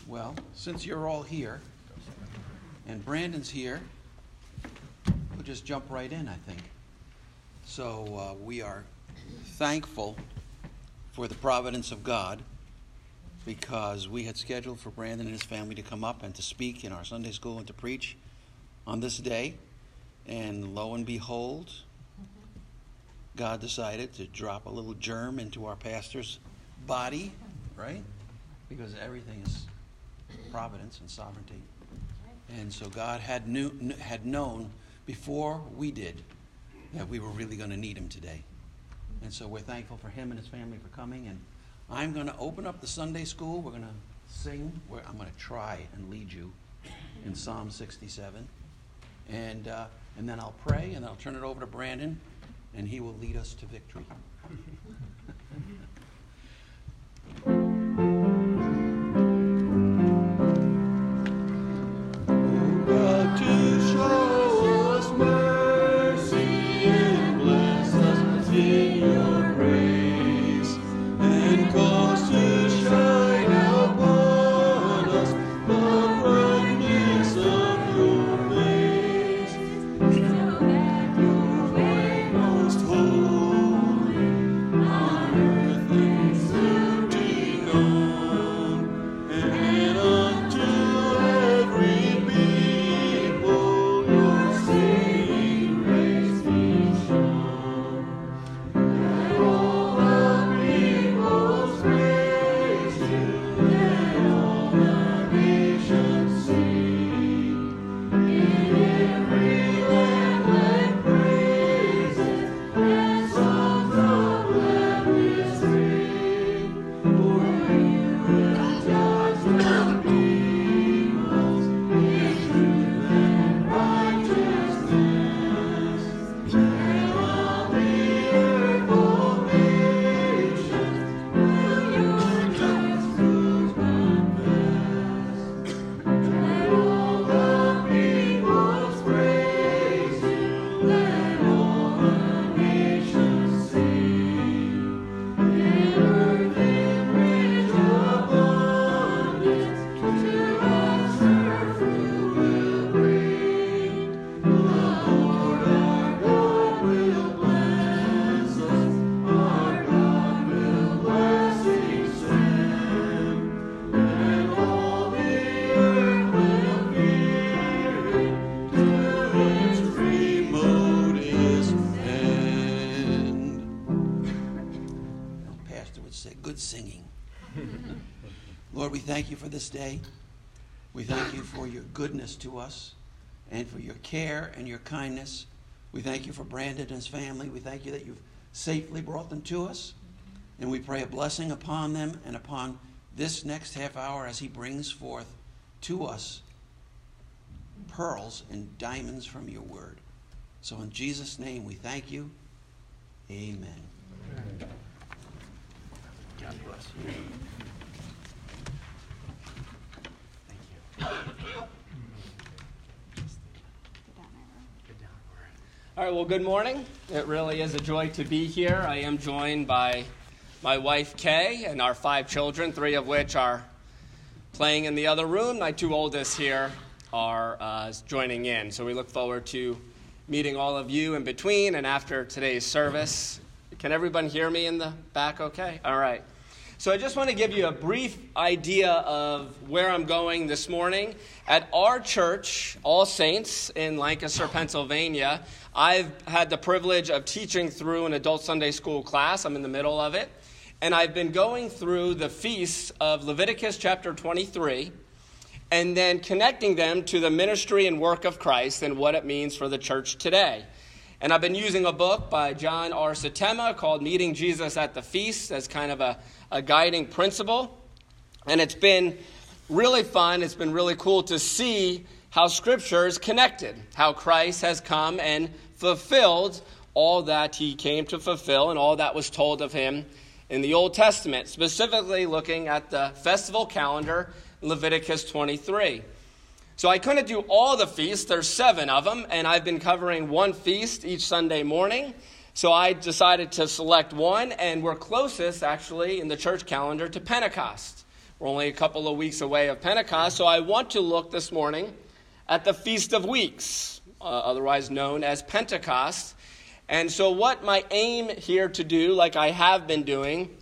Well, since you're all here, and Brandon's here, we'll just jump right in, I think. So we are thankful for the providence of God, because we had scheduled for Brandon and his family to come up and to speak in our Sunday school and to preach on this day. And lo and behold, God decided to drop a little germ into our pastor's body, right? Because everything is providence and sovereignty. And so God had known before we did that we were really going to need him today. And so we're thankful for him and his family for coming. And I'm going to open up the Sunday school. We're going to sing. I'm going to try and lead you in Psalm 67. And then I'll pray, and I'll turn it over to Brandon, and he will lead us to victory. Thank you for this day. We thank you for your goodness to us and for your care and your kindness. We thank you for Brandon and his family. We thank you that you've safely brought them to us. And we pray a blessing upon them and upon this next half hour as he brings forth to us pearls and diamonds from your word. So in Jesus' name we thank you. Amen. God bless you. All right, well, good morning. It really is a joy to be here. I am joined by my wife, Kay, and our 5 children, 3 of which are playing in the other room. My 2 oldest here are joining in. So we look forward to meeting all of you in between and after today's service. Can everyone hear me in the back okay? All right. So I just want to give you a brief idea of where I'm going this morning. At our church, All Saints in Lancaster, Pennsylvania, I've had the privilege of teaching through an adult Sunday school class. I'm in the middle of it. And I've been going through the feasts of Leviticus chapter 23 and then connecting them to the ministry and work of Christ and what it means for the church today. And I've been using a book by John R. Satema called Meeting Jesus at the Feast as kind of a guiding principle. And it's been really fun. It's been really cool to see how Scripture is connected, how Christ has come and fulfilled all that he came to fulfill and all that was told of him in the Old Testament, specifically looking at the festival calendar in Leviticus 23. So I couldn't do all the feasts. There's 7 of them, and I've been covering one feast each Sunday morning. So I decided to select one, and we're closest, actually, in the church calendar to Pentecost. We're only a couple of weeks away of Pentecost, so I want to look this morning at the Feast of Weeks, otherwise known as Pentecost. And so what my aim here to do, like I have been doing,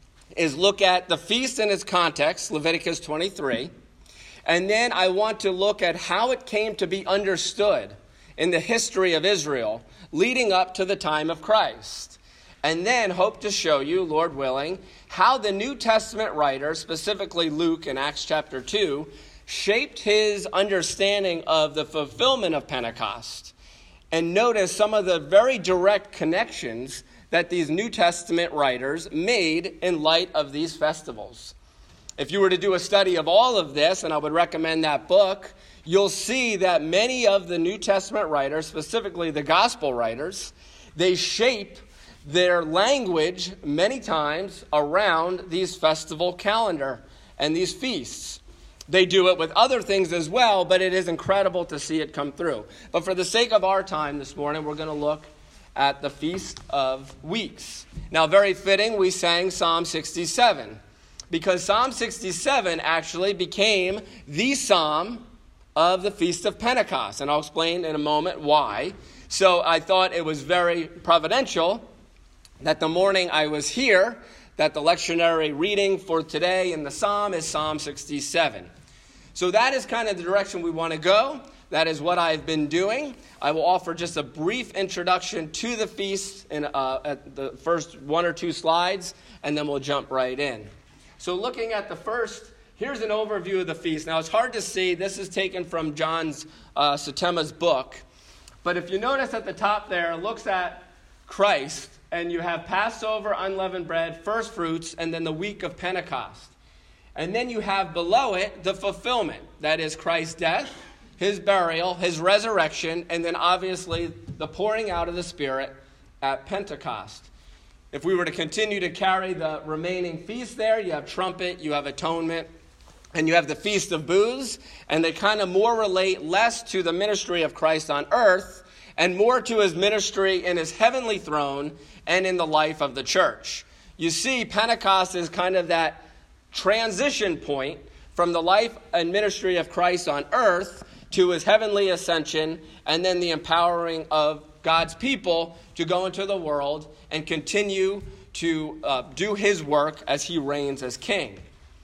is look at the feast in its context, Leviticus 23, and then I want to look at how it came to be understood in the history of Israel leading up to the time of Christ. And then hope to show you, Lord willing, how the New Testament writer, specifically Luke in Acts chapter 2, shaped his understanding of the fulfillment of Pentecost. And notice some of the very direct connections that these New Testament writers made in light of these festivals. If you were to do a study of all of this, and I would recommend that book, you'll see that many of the New Testament writers, specifically the gospel writers, they shape their language many times around these festival calendar and these feasts. They do it with other things as well, but it is incredible to see it come through. But for the sake of our time this morning, we're going to look at the Feast of Weeks. Now, very fitting, we sang Psalm 67, because Psalm 67 actually became the psalm of the Feast of Pentecost, and I'll explain in a moment why. So I thought it was very providential that the morning I was here, that the lectionary reading for today in the psalm is Psalm 67. So that is kind of the direction we want to go. That is what I've been doing. I will offer just a brief introduction to the feast at the first one or two slides, and then we'll jump right in. So looking at the first, here's an overview of the feast. Now, it's hard to see. This is taken from John's Satema's book. But if you notice at the top there, it looks at Christ, and you have Passover, unleavened bread, first fruits, and then the week of Pentecost. And then you have below it the fulfillment. That is Christ's death, his burial, his resurrection, and then obviously the pouring out of the Spirit at Pentecost. If we were to continue to carry the remaining feasts there, you have trumpet, you have atonement, and you have the Feast of Booths, and they kind of more relate less to the ministry of Christ on earth and more to his ministry in his heavenly throne and in the life of the church. You see, Pentecost is kind of that transition point from the life and ministry of Christ on earth to his heavenly ascension, and then the empowering of God's people to go into the world and continue to do his work as he reigns as king.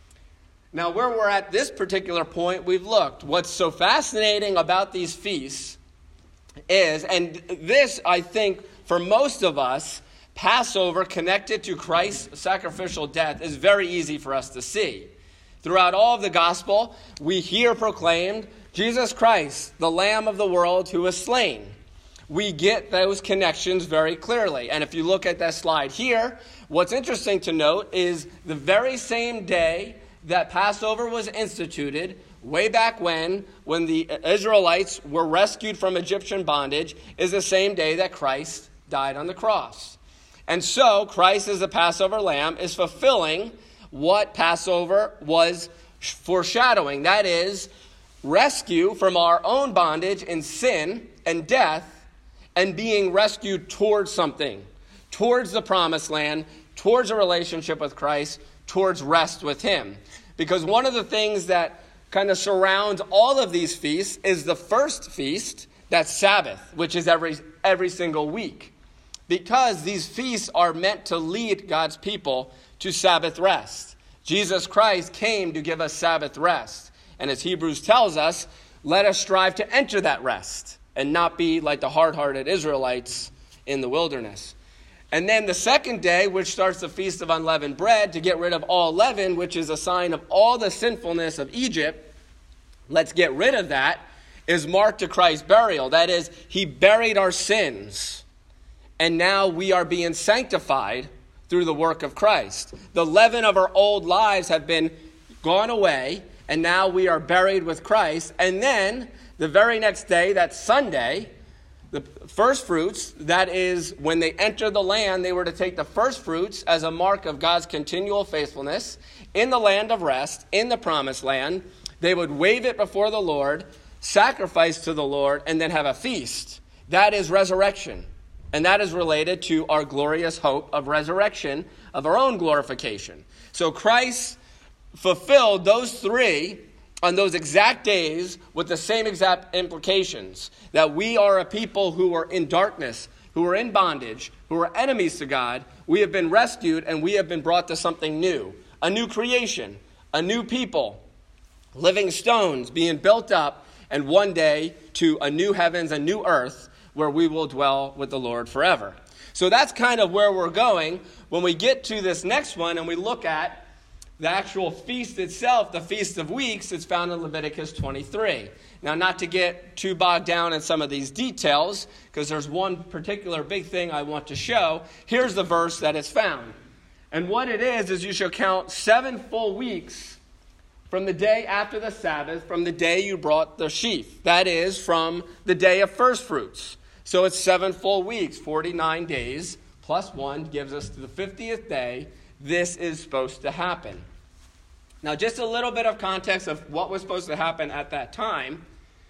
Now, where we're at this particular point, we've looked. What's so fascinating about these feasts is, and this, I think, for most of us, Passover connected to Christ's sacrificial death is very easy for us to see. Throughout all of the gospel, we hear proclaimed, Jesus Christ, the Lamb of the world who was slain. We get those connections very clearly. And if you look at that slide here, what's interesting to note is the very same day that Passover was instituted, way back when the Israelites were rescued from Egyptian bondage, is the same day that Christ died on the cross. And so Christ as the Passover lamb is fulfilling what Passover was foreshadowing. That is, rescue from our own bondage in sin and death, and being rescued towards something, towards the promised land, towards a relationship with Christ, towards rest with him. Because one of the things that kind of surrounds all of these feasts is the first feast, that's Sabbath, which is every single week. Because these feasts are meant to lead God's people to Sabbath rest. Jesus Christ came to give us Sabbath rest. And as Hebrews tells us, let us strive to enter that rest and not be like the hard-hearted Israelites in the wilderness. And then the second day, which starts the Feast of Unleavened Bread, to get rid of all leaven, which is a sign of all the sinfulness of Egypt, let's get rid of that, is marked to Christ's burial. That is, he buried our sins. And now we are being sanctified through the work of Christ. The leaven of our old lives have been gone away, and now we are buried with Christ. And then the very next day, that Sunday, the first fruits, that is when they entered the land, they were to take the first fruits as a mark of God's continual faithfulness in the land of rest, in the promised land. They would wave it before the Lord, sacrifice to the Lord, and then have a feast. That is resurrection. And that is related to our glorious hope of resurrection, of our own glorification. So Christ's fulfilled those three on those exact days with the same exact implications. That we are a people who are in darkness, who are in bondage, who are enemies to God. We have been rescued and we have been brought to something new. A new creation, a new people, living stones being built up, and one day to a new heavens, a new earth, where we will dwell with the Lord forever. So that's kind of where we're going. When we get to this next one and we look at the actual feast itself, the Feast of Weeks, it's found in Leviticus 23. Now, not to get too bogged down in some of these details, because there's one particular big thing I want to show. Here's the verse that is found. And what it is you shall count 7 full weeks from the day after the Sabbath, from the day you brought the sheaf. That is, from the day of first fruits. So it's 7 full weeks, 49 days, plus 1 gives us to the 50th day. This is supposed to happen. Now, just a little bit of context of what was supposed to happen at that time.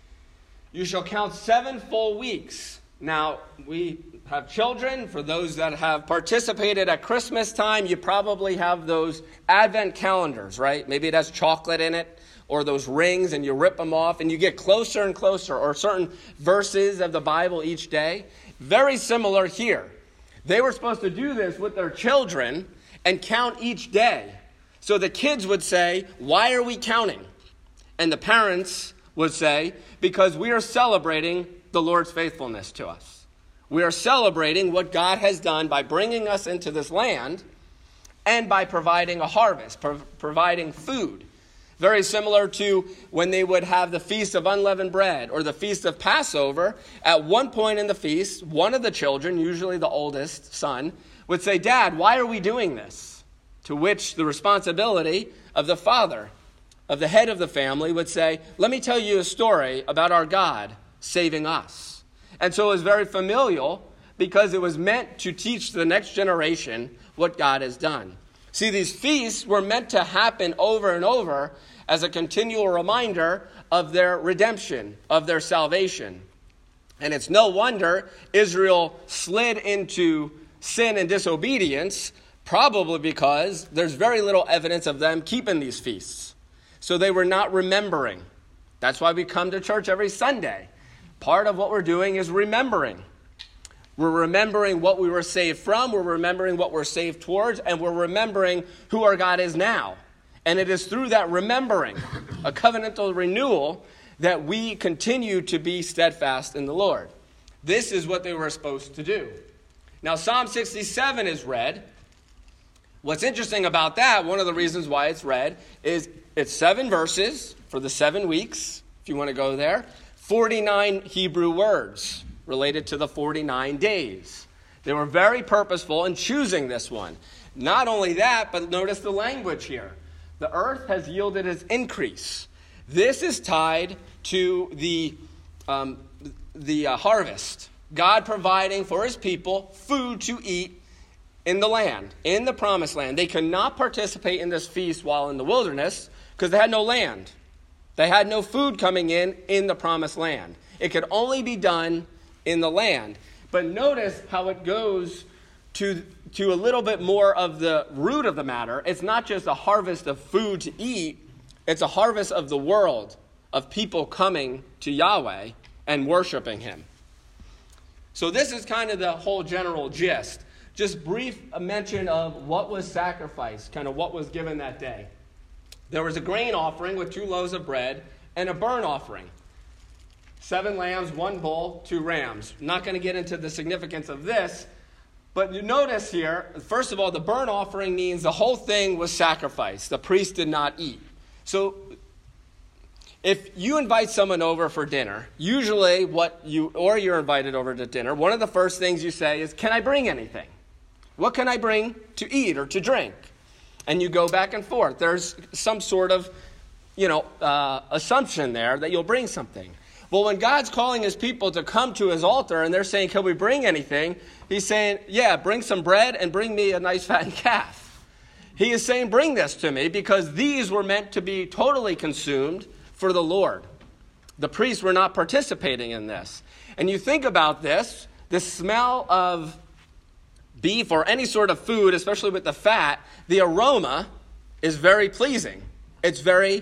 You shall count 7 full weeks. Now, we have children. For those that have participated at Christmas time, you probably have those Advent calendars, right? Maybe it has chocolate in it, or those rings, and you rip them off, and you get closer and closer, or certain verses of the Bible each day. Very similar here. They were supposed to do this with their children and count each day. So the kids would say, why are we counting? And the parents would say, because we are celebrating the Lord's faithfulness to us. We are celebrating what God has done by bringing us into this land and by providing a harvest, providing food. Very similar to when they would have the Feast of Unleavened Bread or the Feast of Passover. At one point in the feast, one of the children, usually the oldest son, would say, Dad, why are we doing this? To which the responsibility of the father, of the head of the family, would say, let me tell you a story about our God saving us. And so it was very familial because it was meant to teach the next generation what God has done. See, these feasts were meant to happen over and over as a continual reminder of their redemption, of their salvation. And it's no wonder Israel slid into sin and disobedience, probably because there's very little evidence of them keeping these feasts. So they were not remembering. That's why we come to church every Sunday. Part of what we're doing is remembering. We're remembering what we were saved from, we're remembering what we're saved towards, and we're remembering who our God is now. And it is through that remembering, a covenantal renewal, that we continue to be steadfast in the Lord. This is what they were supposed to do. Now, Psalm 67 is read. What's interesting about that, one of the reasons why it's read, is it's 7 verses for the 7 weeks, if you want to go there, 49 Hebrew words related to the 49 days. They were very purposeful in choosing this one. Not only that, but notice the language here. The earth has yielded its increase. This is tied to the harvest. God providing for his people food to eat in the land, in the promised land. They could not participate in this feast while in the wilderness because they had no land. They had no food coming in the promised land. It could only be done in the land. But notice how it goes to a little bit more of the root of the matter. It's not just a harvest of food to eat. It's a harvest of the world, of people coming to Yahweh and worshiping him. So this is kind of the whole general gist. Just brief mention of what was sacrificed, kind of what was given that day. There was a grain offering with 2 loaves of bread and a burnt offering. 7 lambs, 1 bull, 2 rams. I'm not going to get into the significance of this, but you notice here, first of all, the burnt offering means the whole thing was sacrificed. The priest did not eat. So if you invite someone over for dinner, usually you're invited over to dinner, one of the first things you say is, can I bring anything? What can I bring to eat or to drink? And you go back and forth. There's some sort of, assumption there that you'll bring something. Well, when God's calling his people to come to his altar and they're saying, can we bring anything? He's saying, yeah, bring some bread and bring me a nice fattened calf. He is saying, bring this to me because these were meant to be totally consumed for the Lord. The priests were not participating in this. And you think about this, the smell of beef or any sort of food, especially with the fat, the aroma is very pleasing. It's very,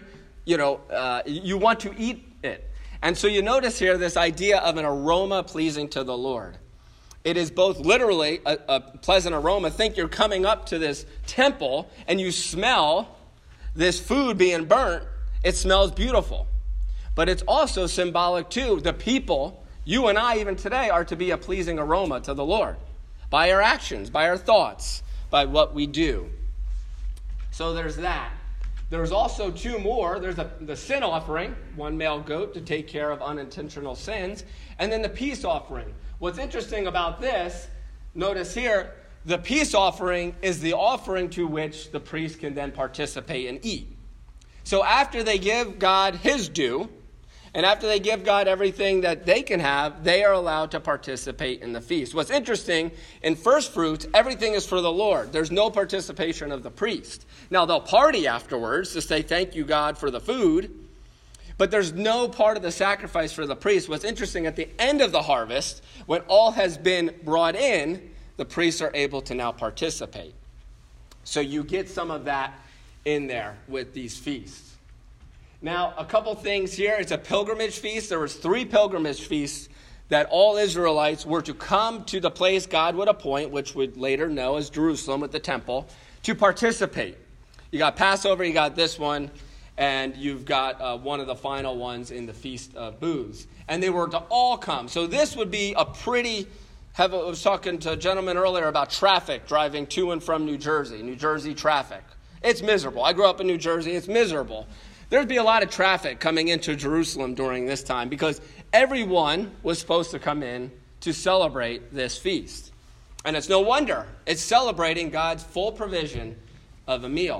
you want to eat it. And so you notice here this idea of an aroma pleasing to the Lord. It is both literally a pleasant aroma. Think you're coming up to this temple and you smell this food being burnt. It smells beautiful. But it's also symbolic too. The people, you and I even today, are to be a pleasing aroma to the Lord. By our actions, by our thoughts, by what we do. So there's that. There's also two more. There's the sin offering, one male goat to take care of unintentional sins, and then the peace offering. What's interesting about this, notice here, the peace offering is the offering to which the priest can then participate and eat. So after they give God his due, and after they give God everything that they can have, they are allowed to participate in the feast. What's interesting, in first fruits, everything is for the Lord. There's no participation of the priest. Now, they'll party afterwards to say, thank you, God, for the food. But there's no part of the sacrifice for the priest. What's interesting, at the end of the harvest, when all has been brought in, the priests are able to now participate. So you get some of that in there with these feasts. Now, a couple things here. It's a pilgrimage feast. There was 3 pilgrimage feasts that all Israelites were to come to the place God would appoint, which we'd later know as Jerusalem with the temple, to participate. You got Passover, you got this one, and you've got one of the final ones in the Feast of Booths. And they were to all come. So this would be a pretty... I was talking to a gentleman earlier about traffic driving to and from New Jersey traffic. It's miserable. I grew up in New Jersey. It's miserable. There'd be a lot of traffic coming into Jerusalem during this time because everyone was supposed to come in to celebrate this feast. And it's no wonder. It's celebrating God's full provision of a meal.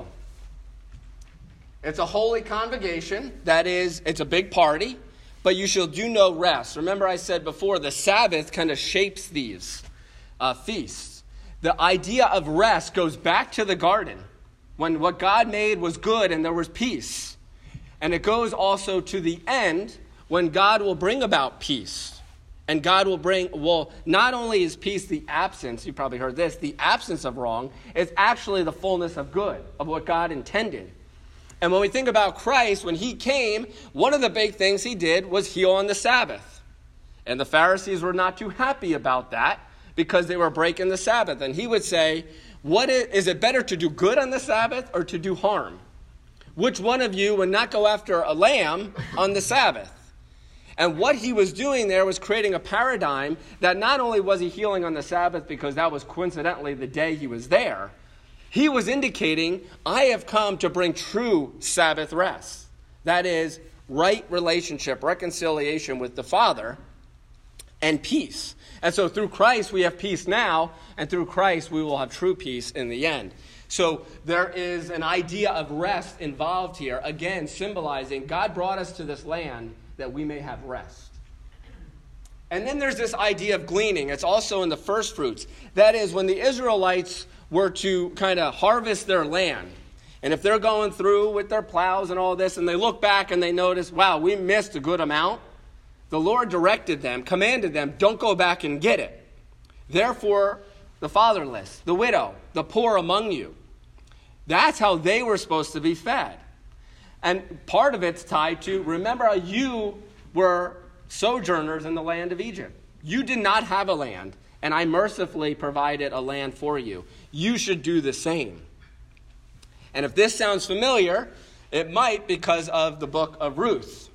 It's a holy convocation. That is, it's a big party, but you shall do no rest. Remember I said before, the Sabbath kind of shapes these feasts. The idea of rest goes back to the garden when what God made was good and there was peace. And it goes also to the end when God will bring about peace. And God will bring, not only is peace the absence, you probably heard this, the absence of wrong, it's actually the fullness of good, of what God intended. And when we think about Christ, when he came, one of the big things he did was heal on the Sabbath. And the Pharisees were not too happy about that because they were breaking the Sabbath. And he would say, is it better to do good on the Sabbath or to do harm? Which one of you would not go after a lamb on the Sabbath? And what he was doing there was creating a paradigm that not only was he healing on the Sabbath because that was coincidentally the day he was there, he was indicating, I have come to bring true Sabbath rest. That is, right relationship, reconciliation with the Father, and peace. And so through Christ we have peace now, and through Christ we will have true peace in the end. So there is an idea of rest involved here, again symbolizing God brought us to this land that we may have rest. And then there's this idea of gleaning. It's also in the first fruits. That is, when the Israelites were to kind of harvest their land, and if they're going through with their plows and all this, and they look back and they notice, wow, we missed a good amount, the Lord directed them, commanded them, don't go back and get it. Therefore, the fatherless, the widow, the poor among you. That's how they were supposed to be fed. And part of it's tied to, remember how you were sojourners in the land of Egypt. You did not have a land, and I mercifully provided a land for you. You should do the same. And if this sounds familiar, it might because of the book of Ruth.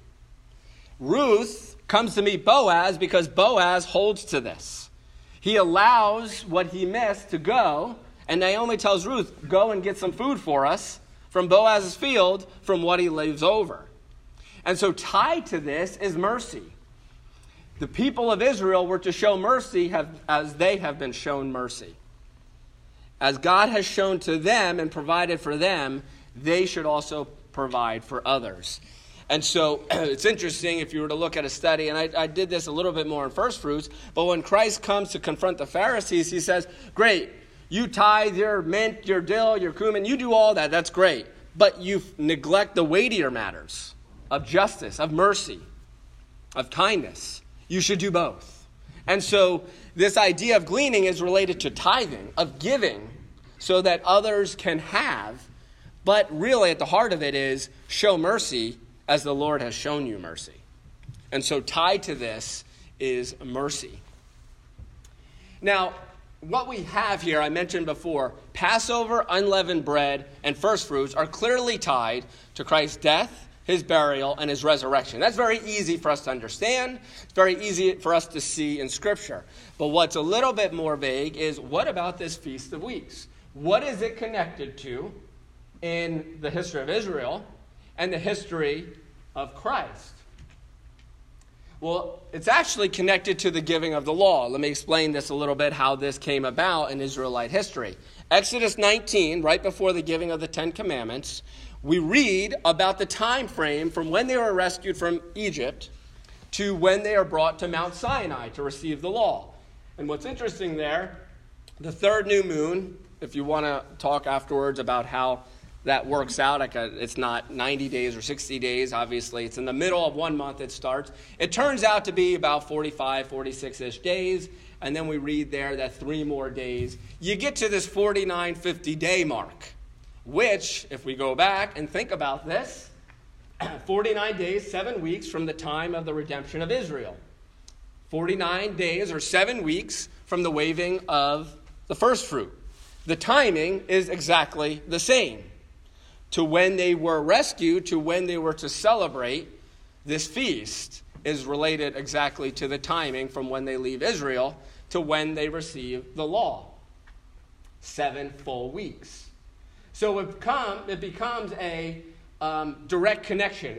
Ruth comes to meet Boaz because Boaz holds to this. He allows what he missed to go, and Naomi tells Ruth, go and get some food for us from Boaz's field from what he leaves over. And so tied to this is mercy. The people of Israel were to show mercy as they have been shown mercy. As God has shown to them and provided for them, they should also provide for others. And so it's interesting if you were to look at a study, and I did this a little bit more in first fruits, but when Christ comes to confront the Pharisees, he says, great, you tithe your mint, your dill, your cumin, you do all that, that's great. But you neglect the weightier matters of justice, of mercy, of kindness. You should do both. And so this idea of gleaning is related to tithing, of giving, so that others can have But really, at the heart of it is show mercy as the Lord has shown you mercy. And so tied to this is mercy. Now, what we have here, I mentioned before, Passover, unleavened bread, and first fruits are clearly tied to Christ's death, his burial, and his resurrection. That's very easy for us to understand. It's very easy for us to see in Scripture. But what's a little bit more vague is, what about this Feast of Weeks? What is it connected to in the history of Israel and the history of Christ? Well, it's actually connected to the giving of the law. Let me explain this a little bit, how this came about in Israelite history. Exodus 19, right before the giving of the Ten Commandments, we read about the time frame from when they were rescued from Egypt to when they are brought to Mount Sinai to receive the law. And what's interesting there, the third new moon, if you want to talk afterwards about how that works out, it's not 90 days or 60 days, obviously. It's in the middle of 1 month it starts. It turns out to be about 45, 46-ish days, and then we read there that 3 more days. You get to this 49, 50-day mark, which, if we go back and think about this, 49 days, 7 weeks from the time of the redemption of Israel. 49 days or 7 weeks from the waving of the first fruit. The timing is exactly the same. To when they were rescued, to when they were to celebrate this feast is related exactly to the timing from when they leave Israel to when they receive the law. 7 full weeks. So it becomes a direct connection.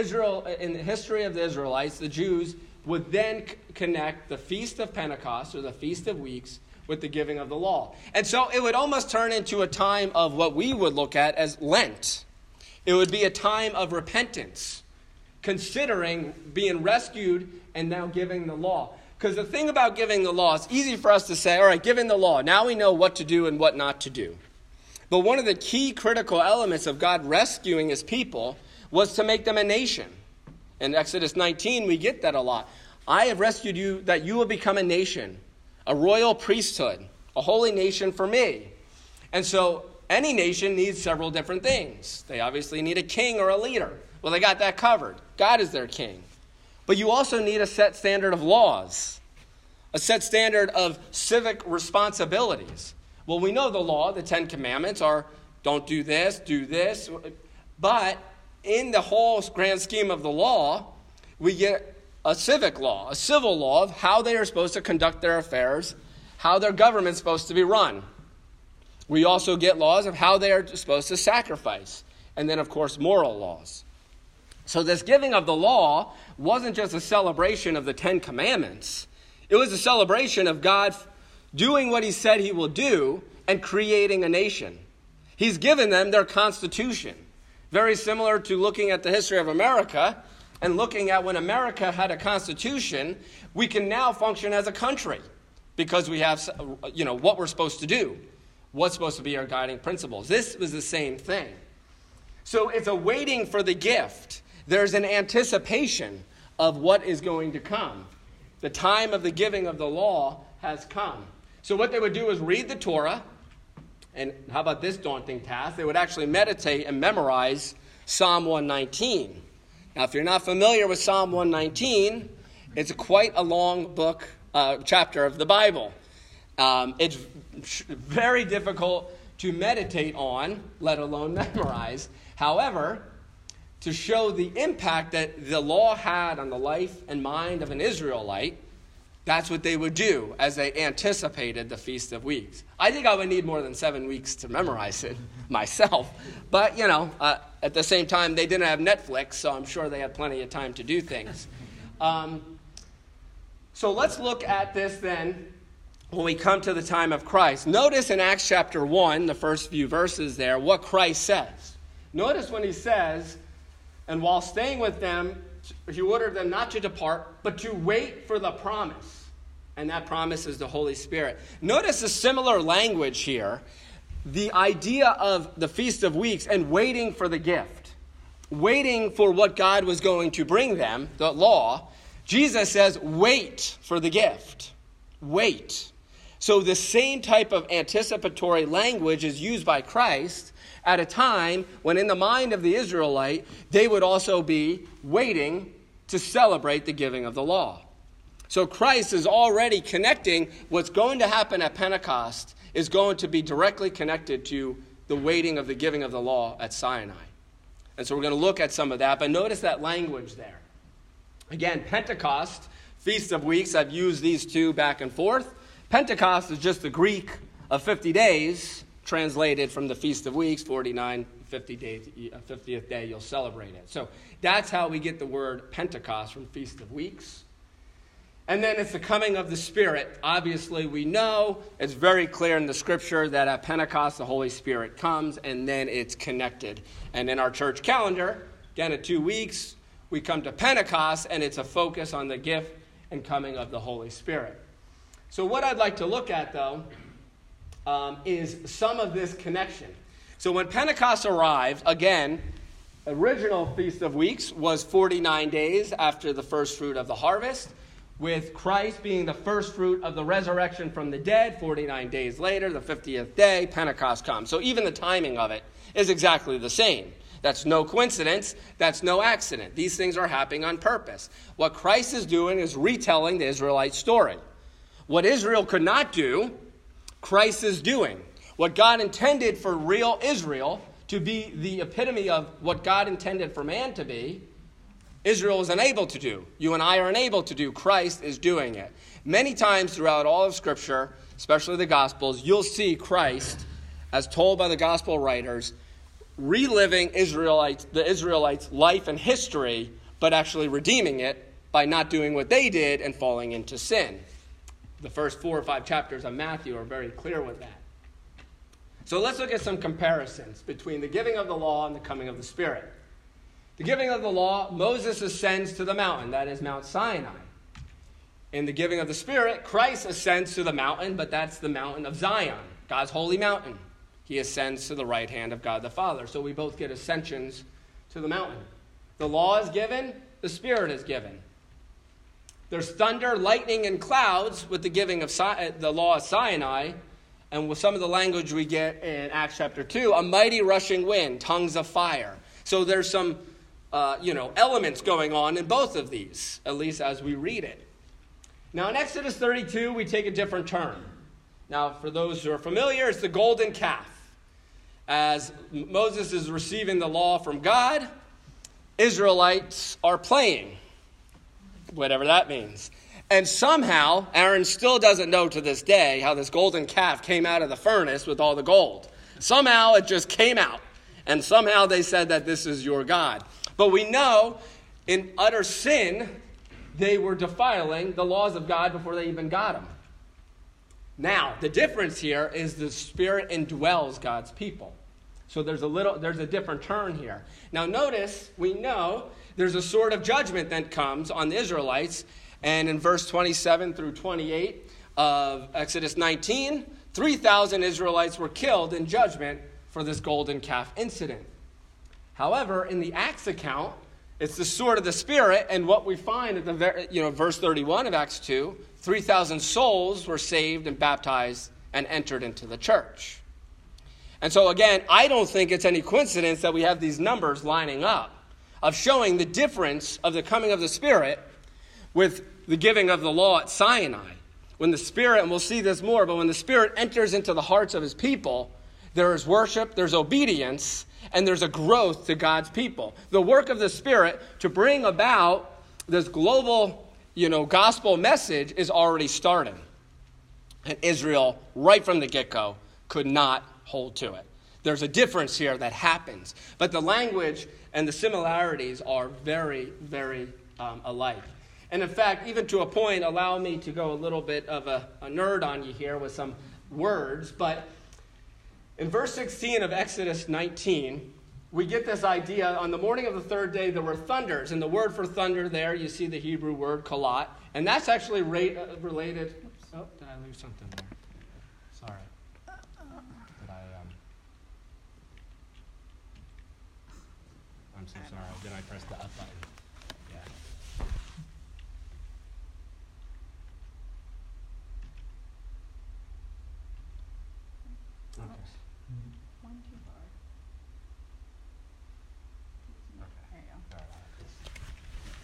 In the history of the Israelites, the Jews would then connect the Feast of Pentecost, or the Feast of Weeks, with the giving of the law. And so it would almost turn into a time of what we would look at as Lent. It would be a time of repentance, considering being rescued and now giving the law. Because the thing about giving the law, it's easy for us to say, all right, giving the law, now we know what to do and what not to do. But one of the key critical elements of God rescuing his people was to make them a nation. In Exodus 19, we get that a lot. I have rescued you that you will become a nation, a royal priesthood, a holy nation for me. And so any nation needs several different things. They obviously need a king or a leader. Well, they got that covered. God is their king. But you also need a set standard of laws, a set standard of civic responsibilities. Well, we know the law, the 10 Commandments are don't do this, do this. But in the whole grand scheme of the law, we get a civic law, a civil law of how they are supposed to conduct their affairs, how their government's supposed to be run. We also get laws of how they are supposed to sacrifice. And then, of course, moral laws. So this giving of the law wasn't just a celebration of the 10 Commandments. It was a celebration of God doing what he said he will do and creating a nation. He's given them their constitution. Very similar to looking at the history of America and looking at when America had a constitution, we can now function as a country because we have, what we're supposed to do, what's supposed to be our guiding principles. This was the same thing. So it's a waiting for the gift. There's an anticipation of what is going to come. The time of the giving of the law has come. So what they would do is read the Torah, and how about this daunting task? They would actually meditate and memorize Psalm 119. Now, if you're not familiar with Psalm 119, it's quite a long book, chapter of the Bible. It's very difficult to meditate on, let alone memorize. However, to show the impact that the law had on the life and mind of an Israelite, that's what they would do as they anticipated the Feast of Weeks. I think I would need more than 7 weeks to memorize it myself. But, at the same time, they didn't have Netflix, so I'm sure they had plenty of time to do things. So let's look at this then when we come to the time of Christ. Notice in Acts chapter 1, the first few verses there, what Christ says. Notice when he says, and while staying with them, he ordered them not to depart, but to wait for the promise. And that promise is the Holy Spirit. Notice a similar language here. The idea of the Feast of Weeks and waiting for the gift. Waiting for what God was going to bring them, the law. Jesus says, wait for the gift. Wait. So the same type of anticipatory language is used by Christ at a time when in the mind of the Israelite, they would also be waiting to celebrate the giving of the law. So Christ is already connecting what's going to happen at Pentecost is going to be directly connected to the waiting of the giving of the law at Sinai. And so we're going to look at some of that, but notice that language there. Again, Pentecost, Feast of Weeks, I've used these two back and forth. Pentecost is just the Greek of 50 days, translated from the Feast of Weeks, 49, 50 days, 50th day you'll celebrate it. So that's how we get the word Pentecost from Feast of Weeks. And then it's the coming of the Spirit. Obviously, we know, it's very clear in the Scripture that at Pentecost, the Holy Spirit comes, and then it's connected. And in our church calendar, again, in 2 weeks, we come to Pentecost, and it's a focus on the gift and coming of the Holy Spirit. So what I'd like to look at, though, is some of this connection. So when Pentecost arrived, again, original Feast of Weeks was 49 days after the first fruit of the harvest, with Christ being the first fruit of the resurrection from the dead. 49 days later, the 50th day, Pentecost comes. So even the timing of it is exactly the same. That's no coincidence. That's no accident. These things are happening on purpose. What Christ is doing is retelling the Israelite story. What Israel could not do, Christ is doing. What God intended for real Israel to be the epitome of what God intended for man to be, Israel is unable to do. You and I are unable to do. Christ is doing it. Many times throughout all of Scripture, especially the Gospels, you'll see Christ, as told by the Gospel writers, reliving the Israelites' life and history, but actually redeeming it by not doing what they did and falling into sin. The first 4 or 5 chapters of Matthew are very clear with that. So let's look at some comparisons between the giving of the law and the coming of the Spirit. The giving of the law, Moses ascends to the mountain, that is Mount Sinai. In the giving of the Spirit, Christ ascends to the mountain, but that's the mountain of Zion, God's holy mountain. He ascends to the right hand of God the Father. So we both get ascensions to the mountain. The law is given, the Spirit is given. There's thunder, lightning, and clouds with the giving of the law of Sinai, and with some of the language we get in Acts chapter 2, a mighty rushing wind, tongues of fire. So there's some elements going on in both of these, at least as we read it. Now in Exodus 32, we take a different turn. Now for those who are familiar, it's the golden calf. As Moses is receiving the law from God, Israelites are playing, whatever that means. And somehow, Aaron still doesn't know to this day how this golden calf came out of the furnace with all the gold. Somehow it just came out. And somehow they said that this is your God. But we know in utter sin, they were defiling the laws of God before they even got them. Now, the difference here is the Spirit indwells God's people. So there's a different turn here. Now notice, we know there's a sword of judgment that comes on the Israelites. And in verse 27 through 28 of Exodus 19, 3,000 Israelites were killed in judgment for this golden calf incident. However, in the Acts account, it's the sword of the Spirit, and what we find at the verse 31 of Acts 2, 3,000 souls were saved and baptized and entered into the church. And so again, I don't think it's any coincidence that we have these numbers lining up of showing the difference of the coming of the Spirit with the giving of the law at Sinai. When the Spirit, and we'll see this more, but when the Spirit enters into the hearts of his people, there is worship, there's obedience, and there's a growth to God's people. The work of the Spirit to bring about this global, gospel message is already starting. And Israel, right from the get-go, could not hold to it. There's a difference here that happens. But the language and the similarities are very, very alike. And in fact, even to a point, allow me to go a little bit of a nerd on you here with some words, but in verse 16 of Exodus 19, we get this idea, on the morning of the third day, there were thunders. And the word for thunder there, you see the Hebrew word kalat. And that's actually related. Oh, did I lose something there? Sorry. I'm so sorry. Did I press the up button? Yeah. Okay.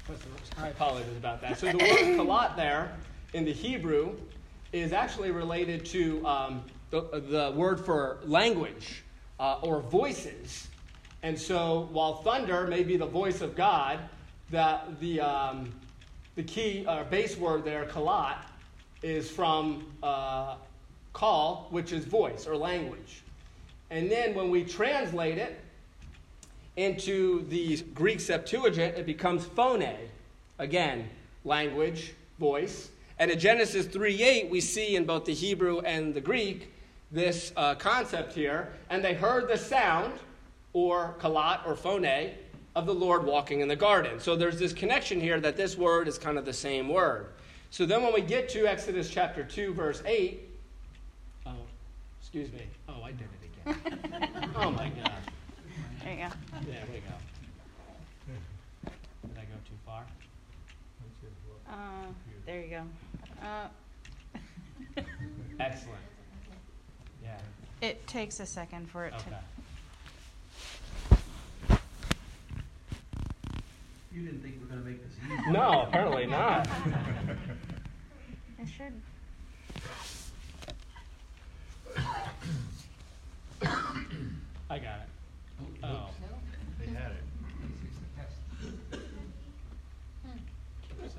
I apologize about that. So the word kalat there in the Hebrew is actually related to the word for language or voices. And so while thunder may be the voice of God, the key base word there, kalat, is from kal, which is voice or language. And then when we translate it into the Greek Septuagint, it becomes phone. Again, language, voice. And in Genesis 3:8, we see in both the Hebrew and the Greek this concept here. And they heard the sound, or kalat, or phone, of the Lord walking in the garden. So there's this connection here that this word is kind of the same word. So then when we get to Exodus chapter 2, verse 8, oh, excuse me. Oh, I did it again. Oh, my gosh. There you go. There we go. Did I go too far? There you go. Excellent. Yeah. It takes a second for it Okay. You didn't think we were going to make this easy. No, apparently not. It should. I got it. Oh. They had it. It's,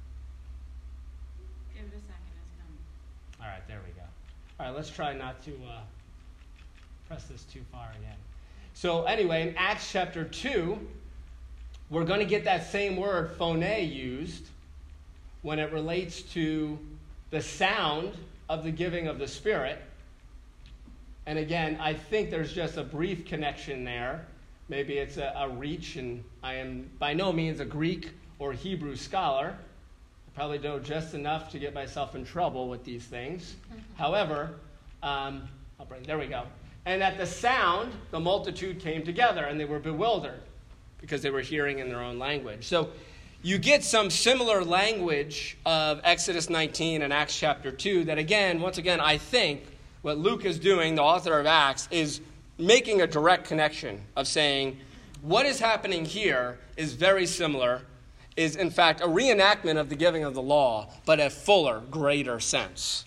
Give it a second, it's coming. all right, there we go. All right, let's try not to press this too far again. So anyway, in Acts chapter 2, we're going to get that same word, phone, used when it relates to the sound of the giving of the Spirit. And again, I think there's just a brief connection there. Maybe it's a reach, and I am by no means a Greek or Hebrew scholar. I probably know just enough to get myself in trouble with these things. However, there we go. And at the sound, the multitude came together, and they were bewildered because they were hearing in their own language. So you get some similar language of Exodus 19 and Acts chapter 2 that, again, once again, I think what Luke is doing, the author of Acts, is making a direct connection of saying what is happening here is very similar, is in fact a reenactment of the giving of the law, but a fuller, greater sense.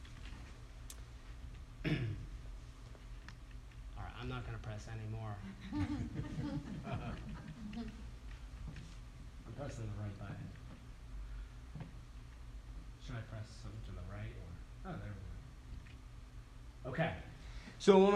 All right, I'm not going to press any more. I'm pressing the right button. Should I press something to the right? Or? Oh, there we go. Okay. So when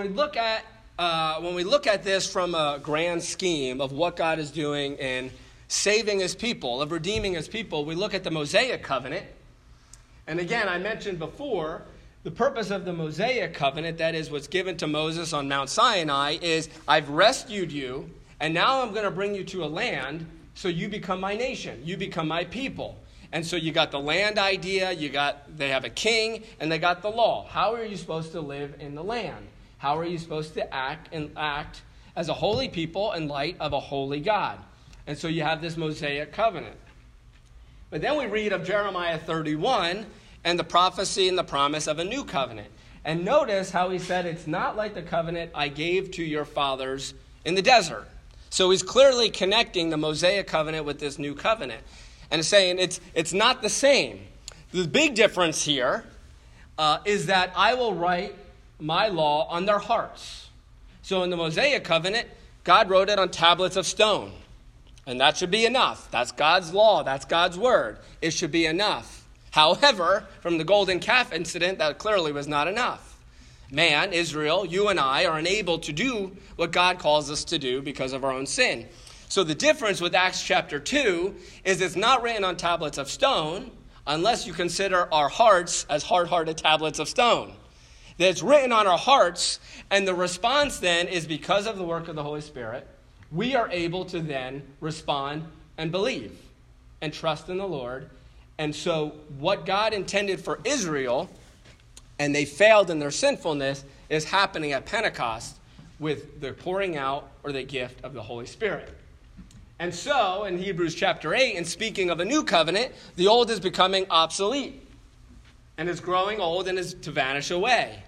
we look at this from a grand scheme of what God is doing in saving his people, of redeeming his people, we look at the Mosaic covenant. And again, I mentioned before, the purpose of the Mosaic covenant, that is what's given to Moses on Mount Sinai, is I've rescued you, and now I'm going to bring you to a land so you become my nation. You become my people. And so you got the land idea, they have a king, and they got the law. How are you supposed to live in the land? How are you supposed to act as a holy people in light of a holy God? And so you have this Mosaic covenant. But then we read of Jeremiah 31 and the prophecy and the promise of a new covenant. And notice how he said it's not like the covenant I gave to your fathers in the desert. So he's clearly connecting the Mosaic covenant with this new covenant. And saying it's not the same. The big difference here is that I will write my law on their hearts. So in the Mosaic covenant, God wrote it on tablets of stone. And that should be enough. That's God's law. That's God's word. It should be enough. However, from the golden calf incident, that clearly was not enough. Man, Israel, you and I are unable to do what God calls us to do because of our own sin. So the difference with Acts chapter 2 is it's not written on tablets of stone unless you consider our hearts as hard-hearted tablets of stone. That it's written on our hearts, and the response then is because of the work of the Holy Spirit, we are able to then respond and believe and trust in the Lord. And so what God intended for Israel, and they failed in their sinfulness, is happening at Pentecost with the pouring out or the gift of the Holy Spirit. And so, in Hebrews chapter 8, in speaking of a new covenant, the old is becoming obsolete and is growing old and is to vanish away.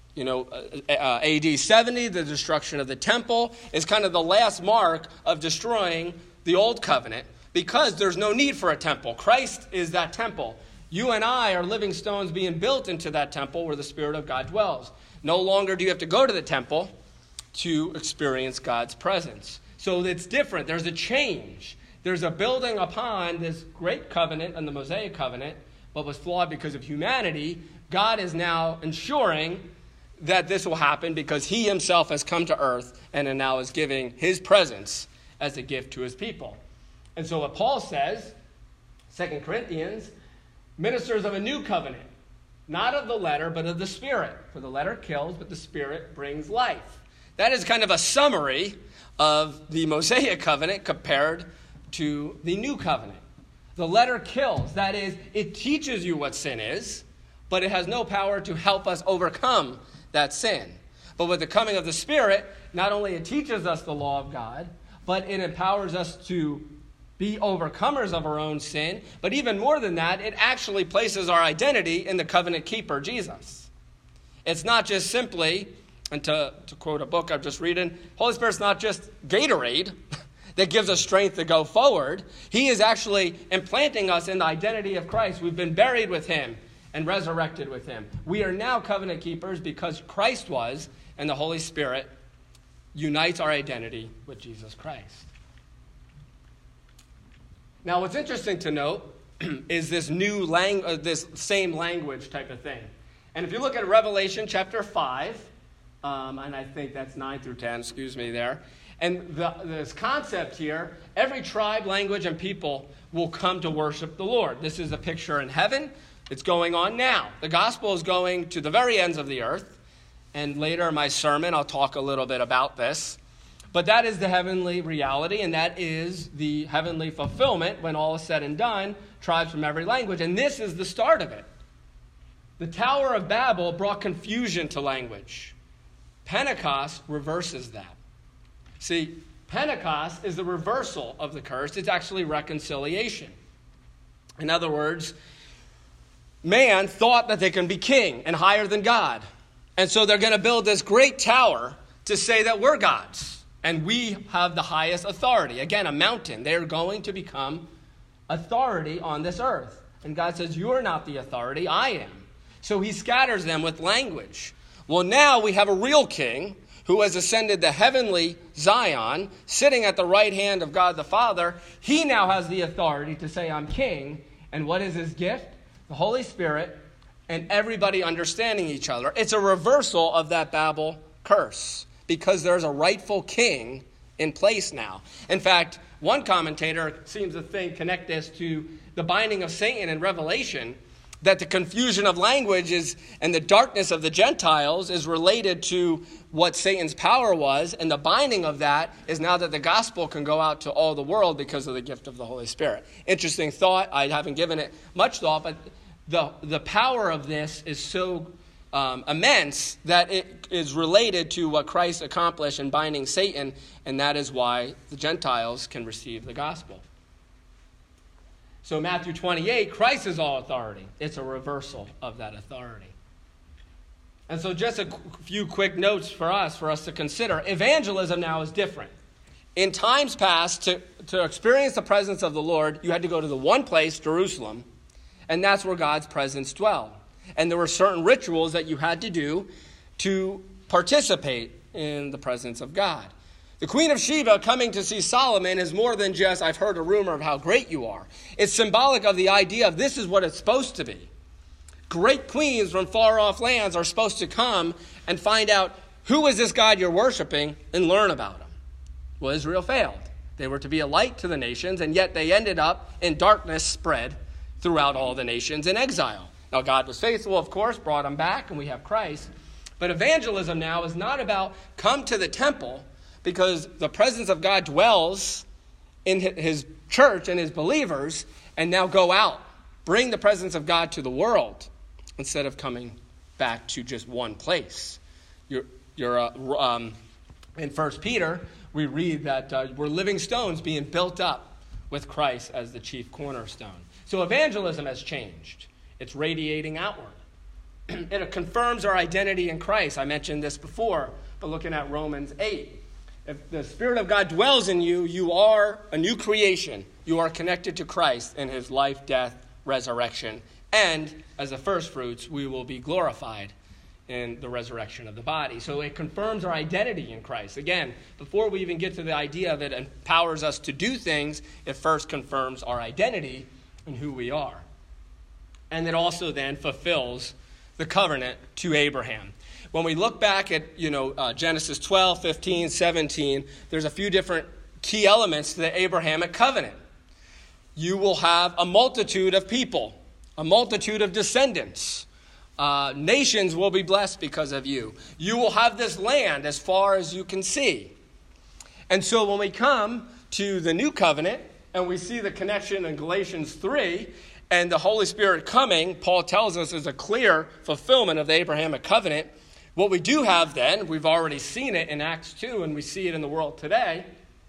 AD 70, the destruction of the temple, is kind of the last mark of destroying the old covenant. because there's no need for a temple. Christ is that temple. You and I are living stones being built into that temple where the Spirit of God dwells. No longer do you have to go to the temple to experience God's presence. So it's different. There's a change. There's a building upon this great covenant and the Mosaic covenant, but was flawed because of humanity. God is now ensuring that this will happen because he himself has come to earth and now is giving his presence as a gift to his people. And so what Paul says, 2 Corinthians, ministers of a new covenant, not of the letter, but of the Spirit. For the letter kills, but the Spirit brings life. That is kind of a summary of the Mosaic covenant compared to the new covenant. The letter kills. That is, it teaches you what sin is, but it has no power to help us overcome that sin. But with the coming of the Spirit, not only it teaches us the law of God, but it empowers us to be overcomers of our own sin. But even more than that, it actually places our identity in the covenant keeper, Jesus. It's not just simply, and to quote a book I've just reading, Holy Spirit's not just Gatorade that gives us strength to go forward. He is actually implanting us in the identity of Christ. We've been buried with him and resurrected with him. We are now covenant keepers because Christ was, and the Holy Spirit unites our identity with Jesus Christ. Now, what's interesting to note is this this same language type of thing. And if you look at Revelation chapter 5, and I think that's 9 through 10, excuse me there, and this concept here, every tribe, language, and people will come to worship the Lord. This is a picture in heaven. It's going on now. The gospel is going to the very ends of the earth. And later in my sermon, I'll talk a little bit about this. But that is the heavenly reality, and that is the heavenly fulfillment when all is said and done, tribes from every language. And this is the start of it. The Tower of Babel brought confusion to language. Pentecost reverses that. See, Pentecost is the reversal of the curse. It's actually reconciliation. In other words, man thought that they can be king and higher than God. And so they're going to build this great tower to say that we're gods. And we have the highest authority. Again, a mountain. They're going to become authority on this earth. And God says, you are not the authority, I am. So he scatters them with language. Well, now we have a real king who has ascended the heavenly Zion, sitting at the right hand of God the Father. He now has the authority to say, I'm king. And what is his gift? The Holy Spirit and everybody understanding each other. It's a reversal of that Babel curse because there's a rightful king in place now. In fact, one commentator seems to connect this to the binding of Satan in Revelation, that the confusion of language and the darkness of the Gentiles is related to what Satan's power was, and the binding of that is now that the gospel can go out to all the world because of the gift of the Holy Spirit. Interesting thought. I haven't given it much thought, but the power of this is so immense that it is related to what Christ accomplished in binding Satan, and that is why the Gentiles can receive the gospel. So Matthew 28, Christ is all authority. It's a reversal of that authority. And so just a few quick notes for us to consider. Evangelism now is different. In times past, to experience the presence of the Lord, you had to go to the one place, Jerusalem, and that's where God's presence dwelled. And there were certain rituals that you had to do to participate in the presence of God. The Queen of Sheba coming to see Solomon is more than just, I've heard a rumor of how great you are. It's symbolic of the idea of this is what it's supposed to be. Great queens from far-off lands are supposed to come and find out who is this God you're worshiping and learn about him. Well, Israel failed. They were to be a light to the nations, and yet they ended up in darkness spread throughout all the nations in exile. Now, God was faithful, of course, brought them back, and we have Christ. But evangelism now is not about come to the temple, because the presence of God dwells in his church and his believers, and now go out. Bring the presence of God to the world instead of coming back to just one place. In 1 Peter, we read that we're living stones being built up with Christ as the chief cornerstone. So evangelism has changed. It's radiating outward. It confirms our identity in Christ. I mentioned this before, but looking at Romans 8. If the Spirit of God dwells in you, you are a new creation. You are connected to Christ in his life, death, resurrection. And as the first fruits, we will be glorified in the resurrection of the body. So it confirms our identity in Christ. Again, before we even get to the idea that it empowers us to do things, it first confirms our identity and who we are. And it also then fulfills the covenant to Abraham. When we look back at, Genesis 12, 15, 17, there's a few different key elements to the Abrahamic covenant. You will have a multitude of people, a multitude of descendants. Nations will be blessed because of you. You will have this land as far as you can see. And so when we come to the new covenant and we see the connection in Galatians 3 and the Holy Spirit coming, Paul tells us is a clear fulfillment of the Abrahamic covenant. What we do have then, we've already seen it in Acts 2 and we see it in the world today.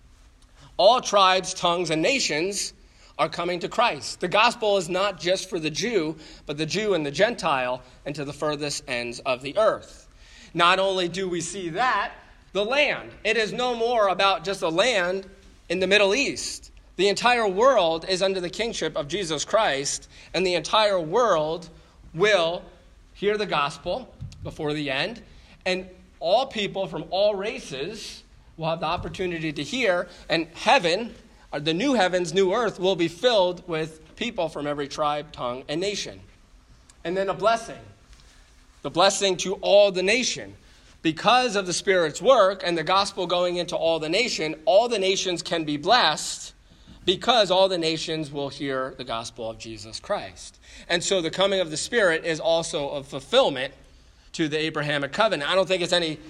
All tribes, tongues, and nations are coming to Christ. The gospel is not just for the Jew, but the Jew and the Gentile and to the furthest ends of the earth. Not only do we see that, the land. It is no more about just a land in the Middle East. The entire world is under the kingship of Jesus Christ, and the entire world will hear the gospel before the end, and all people from all races will have the opportunity to hear, and heaven, the new heavens, new earth, will be filled with people from every tribe, tongue, and nation. And then a blessing. The blessing to all the nation. Because of the Spirit's work and the gospel going into all the nations can be blessed because all the nations will hear the gospel of Jesus Christ. And so the coming of the Spirit is also a fulfillment to the Abrahamic covenant. I don't think it's any...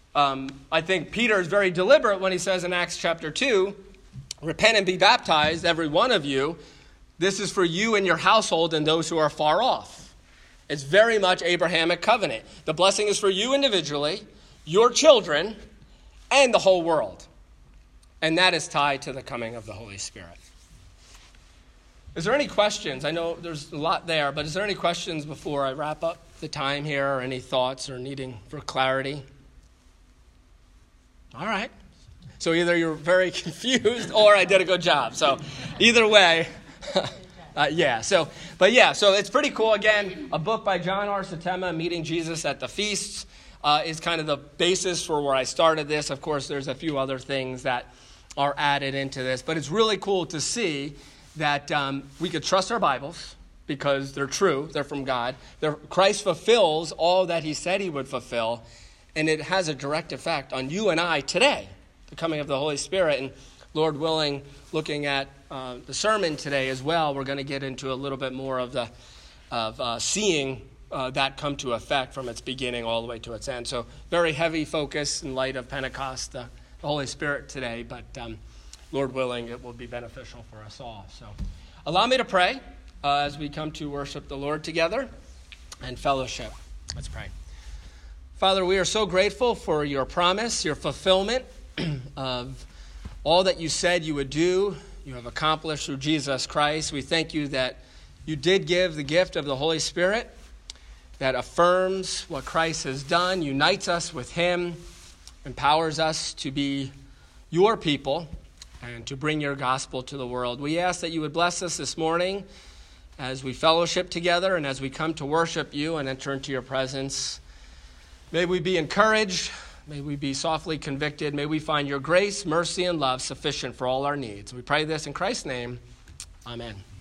I think Peter is very deliberate when he says in Acts chapter 2, repent and be baptized, every one of you. This is for you and your household and those who are far off. It's very much Abrahamic covenant. The blessing is for you individually, your children, and the whole world. And that is tied to the coming of the Holy Spirit. Is there any questions? I know there's a lot there, but is there any questions before I wrap up the time here, or any thoughts or needing for clarity? All right. So either you're very confused or I did a good job. So either way, So it's pretty cool. Again, a book by John R. Satema, Meeting Jesus at the Feasts, is kind of the basis for where I started this. Of course, there's a few other things that are added into this. But it's really cool to see that we could trust our Bibles because they're true. They're from God. Christ fulfills all that he said he would fulfill. And it has a direct effect on you and I today, the coming of the Holy Spirit. And Lord willing, looking at the sermon today as well, we're going to get into a little bit more of seeing that come to effect from its beginning all the way to its end. So very heavy focus in light of Pentecost, the Holy Spirit today, but Lord willing, it will be beneficial for us all. So allow me to pray as we come to worship the Lord together and fellowship. Let's pray. Father, we are so grateful for your promise, your fulfillment of all that you said you would do. You have accomplished through Jesus Christ. We thank you that you did give the gift of the Holy Spirit that affirms what Christ has done, unites us with him, empowers us to be your people and to bring your gospel to the world. We ask that you would bless us this morning as we fellowship together and as we come to worship you and enter into your presence. May we be encouraged. May we be softly convicted. May we find your grace, mercy, and love sufficient for all our needs. We pray this in Christ's name. Amen.